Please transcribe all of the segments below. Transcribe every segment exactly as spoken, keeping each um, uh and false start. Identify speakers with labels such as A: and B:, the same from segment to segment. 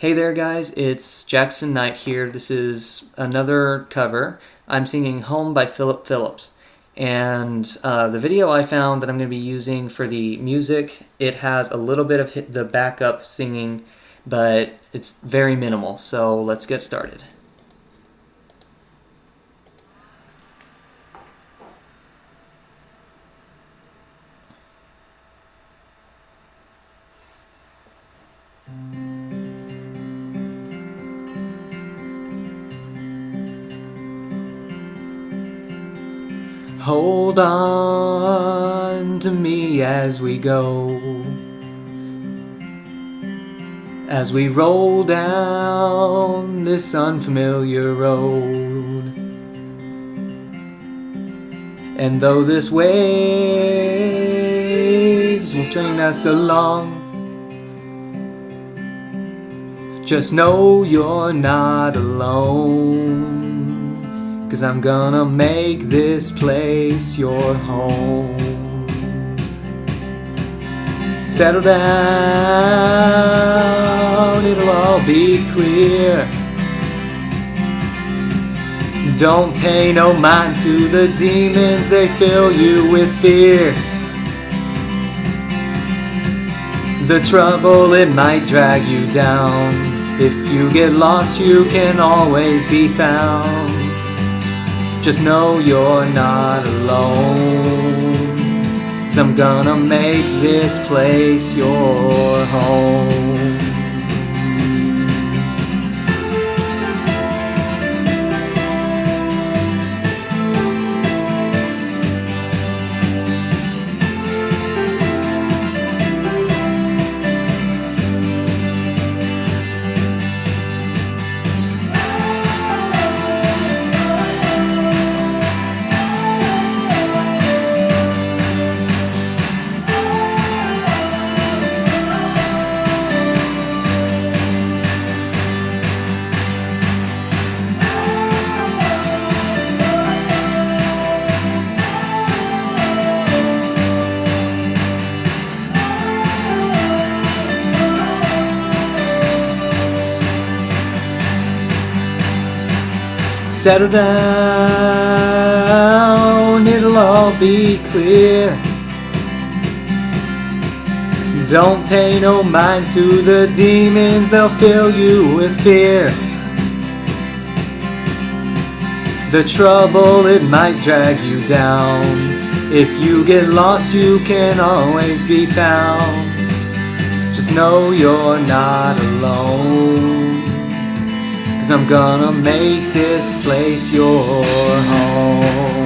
A: Hey there guys, it's Jackson Knight here. This is another cover. I'm singing Home by Philip Phillips. And uh, the video I found that I'm going to be using for the music, it has a little bit of the backup singing, but it's very minimal. So let's get started. Hold on to me as we go, as we roll down this unfamiliar road. And though this waves will bring us along, just know you're not alone. 'Cause I'm gonna make this place your home. Settle down, it'll all be clear. Don't pay no mind to the demons, they fill you with fear. The trouble, it might drag you down. If you get lost, you can always be found. Just know you're not alone, 'cause I'm gonna make this place your home. Settle down, it'll all be clear. Don't pay no mind to the demons, they'll fill you with fear. The trouble, it might drag you down. If you get lost, you can always be found. Just know you're not alone, 'cause I'm gonna make this place your home.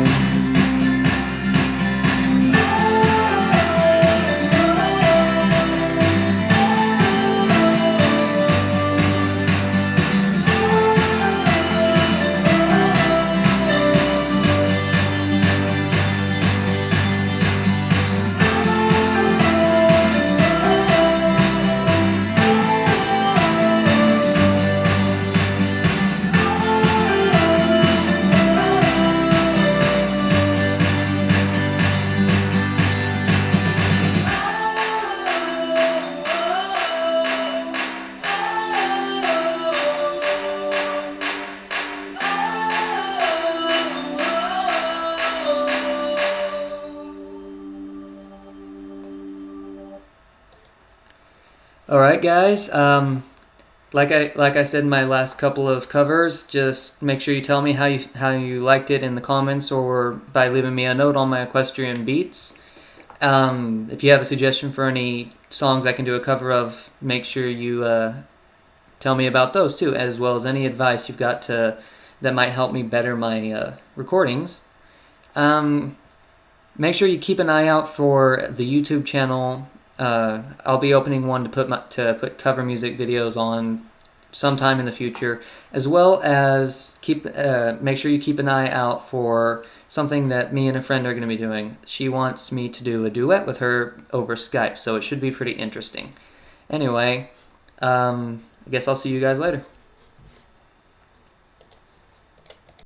A: Alright guys, um, like I like I said in my last couple of covers, just make sure you tell me how you how you liked it in the comments or by leaving me a note on my Equestrian Beats. Um, if you have a suggestion for any songs I can do a cover of, make sure you uh, tell me about those too, as well as any advice you've got to that might help me better my uh, recordings. Um, make sure you keep an eye out for the YouTube channel. Uh, I'll be opening one to put my, to put cover music videos on sometime in the future, as well as keep uh, make sure you keep an eye out for something that me and a friend are going to be doing. She wants me to do a duet with her over Skype, so it should be pretty interesting. Anyway, um, I guess I'll see you guys later.